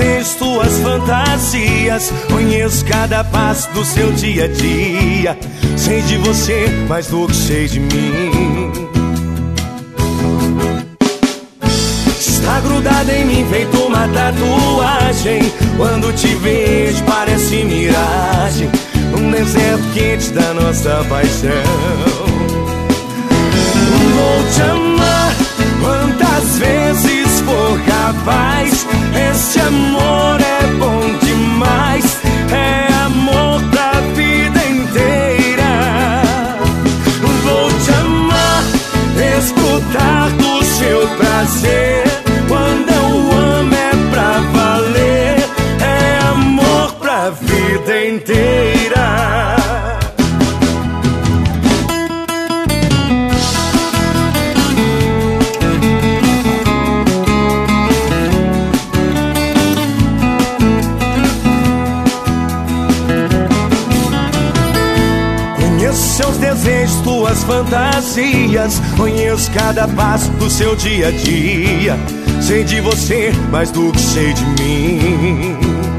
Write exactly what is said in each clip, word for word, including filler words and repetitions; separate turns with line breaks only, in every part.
desejos, tuas fantasias. Conheço cada passo do seu dia a dia. Sei de você mais do que sei de mim. Está grudada em mim feito uma tatuagem. Quando te vejo parece miragem, num deserto quente da nossa paixão. Vou te amar quantas vezes for capaz. Esse amor é bom demais. É amor pra vida inteira. Vou te amar, escutar do seu prazer. Quando eu amo é pra valer. É amor pra vida inteira. Seus desejos, tuas fantasias. Conheço cada passo do seu dia a dia. Sei de você mais do que sei de mim.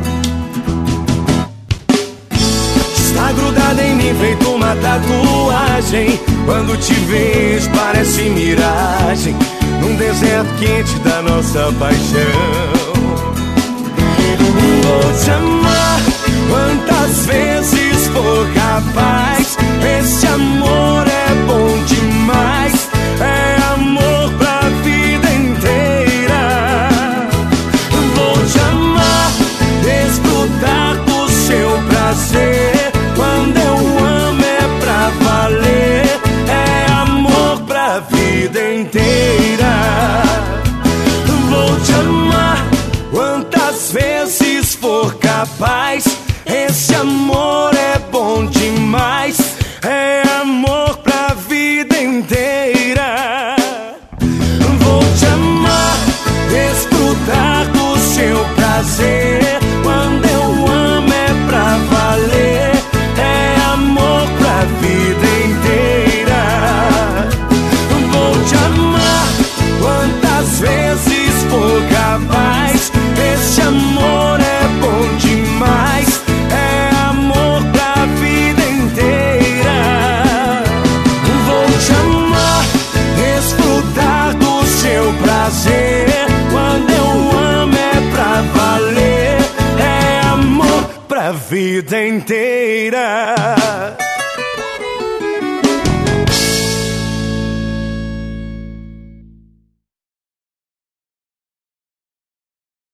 Está grudada em mim feito uma tatuagem. Quando te vejo parece miragem, num deserto quente da nossa paixão. Vou te amar quantas vezes for capaz. Esse amor é bom demais. É amor pra vida inteira. Vou te amar, desfrutar do seu prazer. Quando eu amo é pra valer. É amor pra vida inteira. Vou te amar quantas vezes for capaz. Esse amor é bom demais. É amor pra vida inteira. Vou te amar, desfrutar do seu prazer. Quando eu amo é pra valer. É amor pra vida inteira. Vou te amar quantas vezes for capaz. Esse amor é bom demais. É amor pra vida inteira. Vou te amar, desfrutar do seu prazer. Quando eu amo é pra valer. É amor pra vida inteira.